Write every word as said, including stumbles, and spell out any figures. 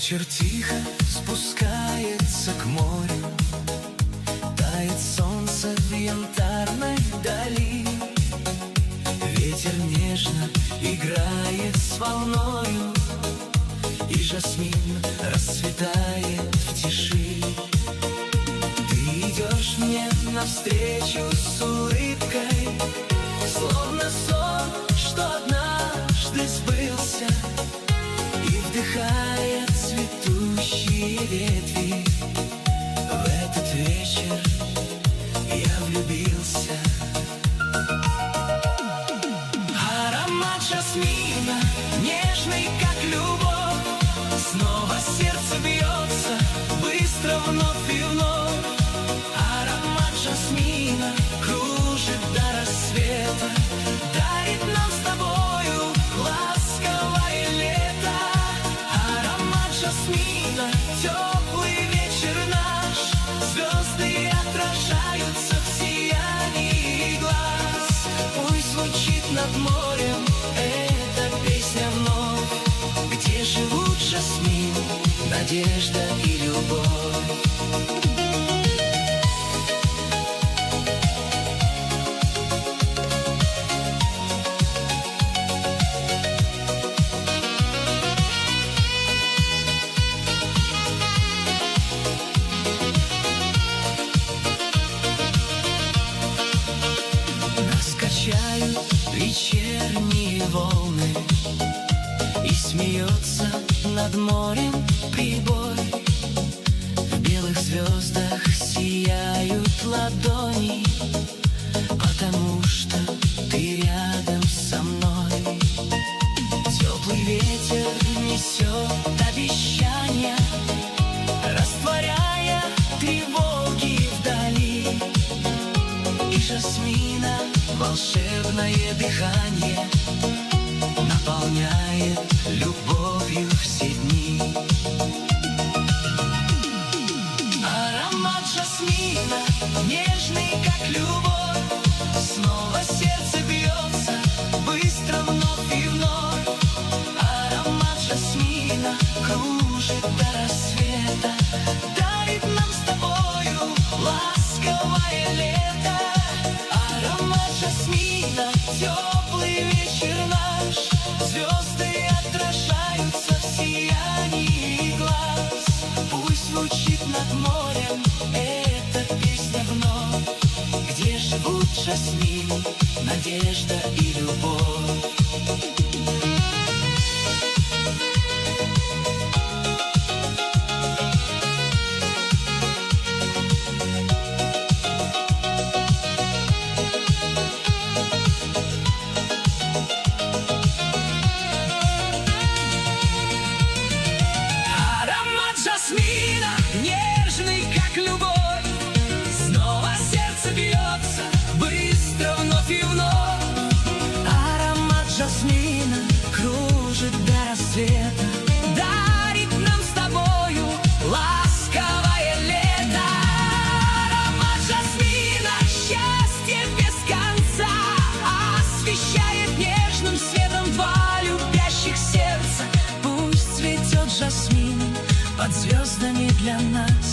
Вечер тихо спускается к морю, тает солнце в янтарной дали. Ветер нежно играет с волною, и жасмин расцветает в тиши. Ты идешь мне навстречу с улыбкой, словно сон, что однажды сбылся, и вдыхая цветущие ветви. В этот вечер я влюбился. Аромат жасмина, нежный, как любовь, снова сердце бьется, быстро вновь и вновь. Аромат жасмина кружит до рассвета, дарит нам с тобою ласковое лето. Аромат жасмина, теплый вечер наш, звезды отражаются в сиянии глаз. Пусть звучит над морем эта песня вновь, где живут жасмин, надежда и любовь. Вечерние волны, и смеется над морем прибой. В белых звездах сияют ладони, потому что ты рядом со мной. Теплый ветер несет обещания, растворяя тревоги вдали. И жасмина волшебное дыхание наполняет любовью все дни. Аромат жасмина, нежный, как любовь, снова сердце бьется, быстро вновь и вновь. Аромат жасмина кружит до рассвета, дарит нам с тобою ласковое лето. Аромат жасмина, теплый вечер наш, звезды отражаются в сиянии глаз. Пусть звучит над морем эта песня вновь, где живут жасмин, надежда и любовь. Нежный, как любовь, снова сердце бьется, быстро вновь и вновь. Аромат жасмина кружит до рассвета, дарит нам с тобою ласковое лето. Аромат жасмина, счастье без конца, освещает нежным светом два любящих сердца. Пусть цветет жасмин под звездами для нас.